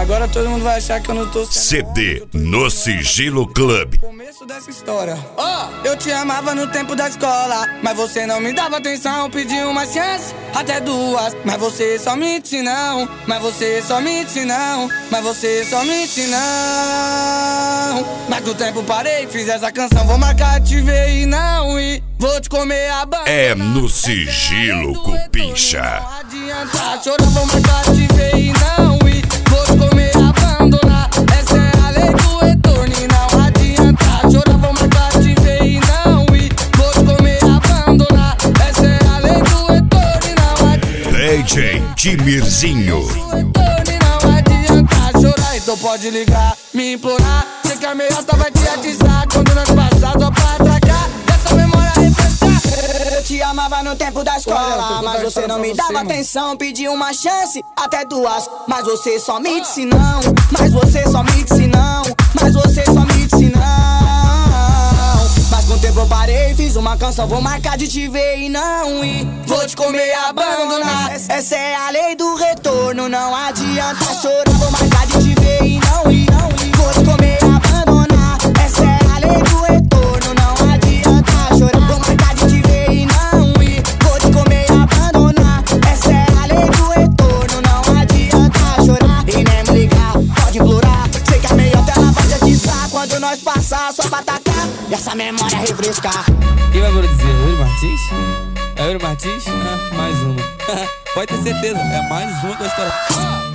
Agora todo mundo vai achar que eu não tô sendo CD no Sigilo Club. Começo dessa história. Eu te amava no tempo da escola, mas você não me dava atenção. Pedi uma chance, até duas, mas você só mente não. Mas você só mente não. Mas você só mente não. Mas com o tempo parei, fiz essa canção. Vou marcar, te ver e não ir. Vou te comer a banda. É no Sigilo, Cupincha. Não adianta chorar, vou marcar, te ver e não ir. Vou te comer, abandonar. Essa é a lei do retorno e não adianta chorar, vou marcar, te ver e não ir. Vou te comer, abandonar. Essa é a lei do retorno e não adianta. DJ Timirzinho. Não adianta chorar, então pode ligar, me implorar. Sei que a meiota vai te atizar quando nós passar só pra atracar. Essa memória refrescar. Eu te amava no tempo da escola, mas você não me dava atenção. Pedi uma chance, até duas, mas você só me disse não. Mas você só me disse não. Mas você só me disse não. Mas com o tempo eu parei, fiz uma canção. Vou marcar de te ver e não ir. Vou te comer e abandonar. Essa é a lei do retorno. Não adianta chorar, vou marcar de te ver e não ir. Vou te comer e abandonar. Essa é a lei do retorno. Não adianta chorar, vou marcar de te ver e não ir. Vou te comer e abandonar. Essa é a lei do retorno. Não adianta chorar e nem me ligar, pode implorar. Sei que a meiota ela vai te atizar quando nós passar só pra atacar e essa memória refrescar. Quem vai dizer? Yuri Martins? É Yuri Martins? Mais uma. Pode ter certeza, é mais uma que vai estourar.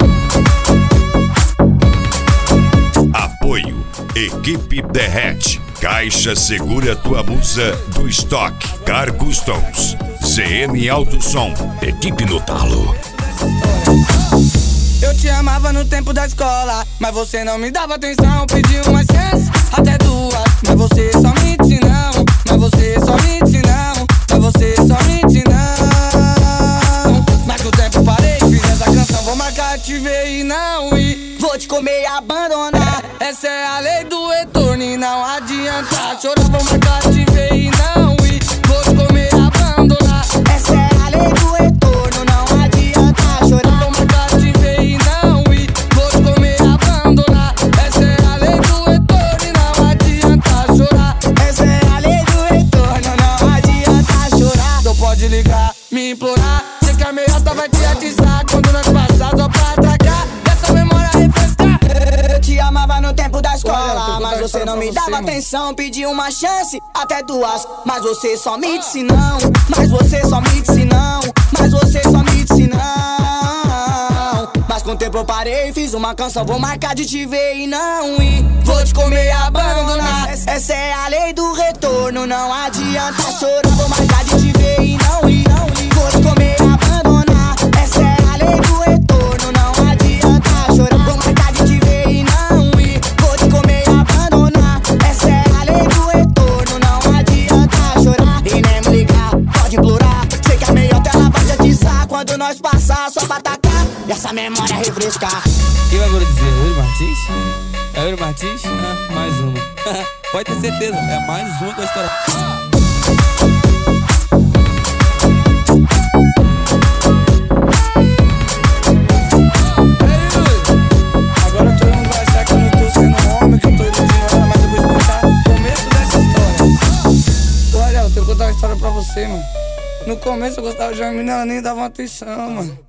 Apoio Equipe Derrete. Caixa Segura Tua Musa do estoque. Car Customs. CM Alto Som. Equipe no talo. Eu te amava no tempo da escola, mas você não me dava atenção. Pedi uma chance, até duas, mas você só mente não. Mas você só mente não. Mas você só mente não. Mas com o tempo parei, fiz essa canção. Vou marcar, te ver e não ir. Vou te comer e abandonar. Essa é a lei do retorno e não adianta chorar, vou marcar, te ver e não ir. Vou te comer e abandonar. Essa é a lei do retorno. Não adianta chorar, vou marcar, te ver e não ir. Vou te comer e abandonar. Essa é a lei do retorno e não adianta chorar. Essa é a lei do retorno. Não adianta chorar. Então pode ligar, me implorar. Sei que a meiota vai te atizar quando nós passar só pra atacar. Essa memória refrescar. Eu te amava no tempo da escola, mas você não me dava atenção. Pedi uma chance, até duas, mas você só me disse não. Mas você só me disse não. Mas você só me disse não. Mas com o tempo eu parei, fiz uma canção. Vou marcar de te ver e não ir. Vou te comer e abandonar. Essa é a lei do retorno. Não adianta chorar, vou marcar de te ver e não ir. Vou te comer e abandonar. Essa é a lei do retorno. Não adianta chorar, vou marcar de te ver e não ir. Vou te comer e abandonar. Essa é a lei do retorno. Não adianta chorar e nem me ligar, pode implorar. Sei que a meiota ela vai te atizar quando nós passar só pra atacar e essa memória refrescar. Quem vai dizer? Yuri Martins? É Yuri Martins? Mais uma. Pode ter certeza, é mais uma que vai estourar. Agora todo mundo vai achar que eu não tô sendo homem, que eu tô iludindo ela, mas eu vou explicar o começo dessa história. Olha, eu tenho que contar uma história pra você, mano. No começo eu gostava de uma menina, ela nem dava uma atenção, mano.